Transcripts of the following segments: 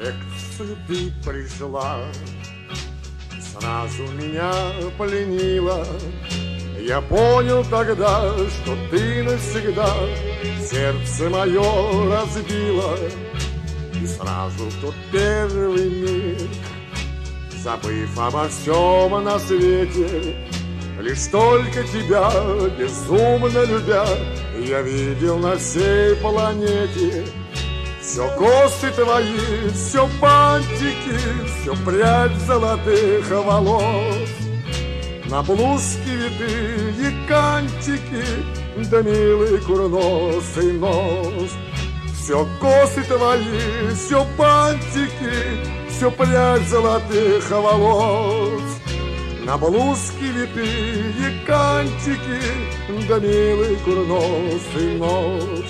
лекцию ты пришла, сразу меня пленила. Я понял тогда, что ты навсегда сердце мое разбила. И сразу в тот первый миг, забыв обо всем на свете, лишь только тебя, безумно любя, я видел на всей планете. Все косы твои, все бантики, все прядь золотых волос, на блузке витые кантики, да милый курносый нос. Все косы твои, все бантики, все прядь золотых волос, на блузке витые кантики, да милый курносый нос.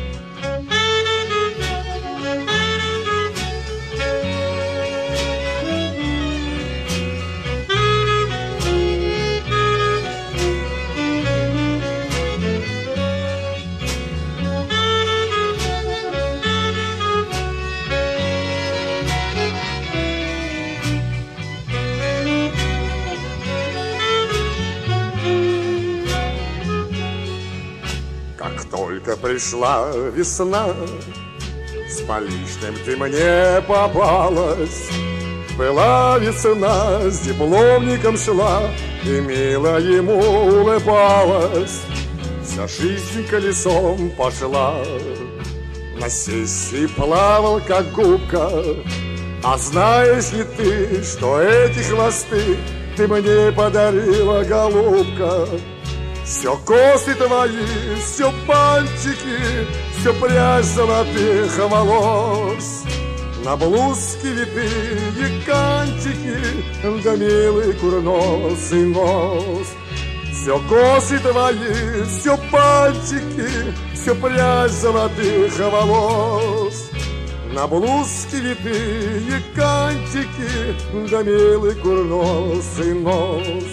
Как только пришла весна, с поличным ты мне попалась. Была весна, с дипломником шла, и мило ему улыбалась. Вся жизнь колесом пошла, на сессии плавал, как губка. А знаешь ли ты, что эти хвосты ты мне подарила, голубка? Все косы твои, все пальчики, все прядь золотых волос, на блузке витые кантики, да милый курносый нос. Все косы твои, все пальчики, все прядь золотых волос, на блузке витые кантики, да милый курносый нос.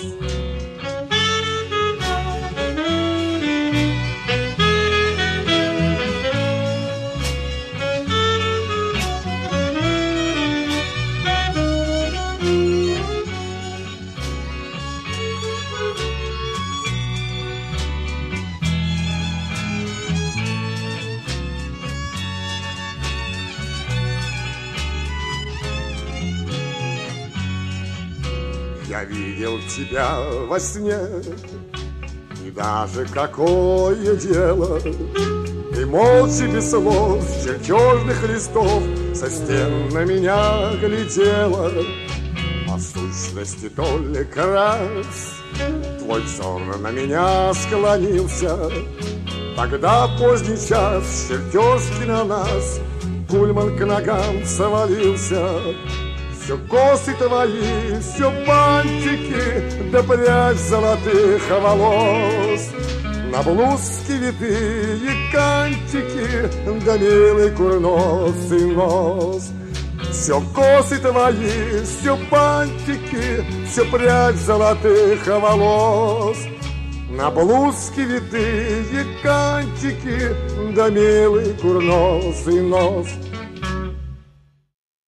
Я видел тебя во сне, и даже какое дело, ты молча без слов с чертежных листов со стен на меня глядела. По сущности только раз твой взор на меня склонился. Тогда в поздний час чертежки на нас пульман к ногам свалился. Все косы твои, все бантики, да прядь золотых волос, на блузке витые кантики, да милый курносый нос. Все косы твои, все бантики, все прядь золотых волос, на блузке витые кантики, да милый курносый нос.